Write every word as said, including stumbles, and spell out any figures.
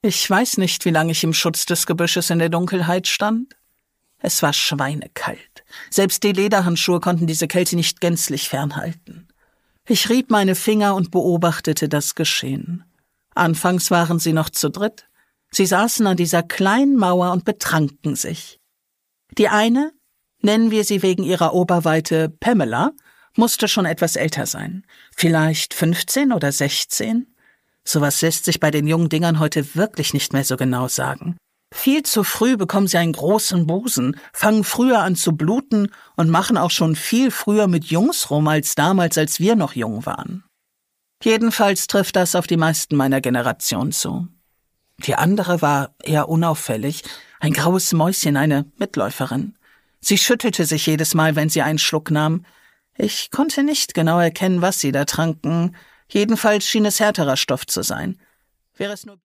Ich weiß nicht, wie lange ich im Schutz des Gebüsches in der Dunkelheit stand. Es war schweinekalt. Selbst die Lederhandschuhe konnten diese Kälte nicht gänzlich fernhalten. Ich rieb meine Finger und beobachtete das Geschehen. Anfangs waren sie noch zu dritt. Sie saßen an dieser kleinen Mauer und betranken sich. Die eine, nennen wir sie wegen ihrer Oberweite Pamela, musste schon etwas älter sein. Vielleicht fünfzehn oder sechzehn? Sowas lässt sich bei den jungen Dingern heute wirklich nicht mehr so genau sagen. Viel zu früh bekommen sie einen großen Busen, fangen früher an zu bluten und machen auch schon viel früher mit Jungs rum als damals, als wir noch jung waren. Jedenfalls trifft das auf die meisten meiner Generation zu. Die andere war eher unauffällig, ein graues Mäuschen, eine Mitläuferin. Sie schüttelte sich jedes Mal, wenn sie einen Schluck nahm. Ich konnte nicht genau erkennen, was sie da tranken. Jedenfalls schien es härterer Stoff zu sein. Wäre es nur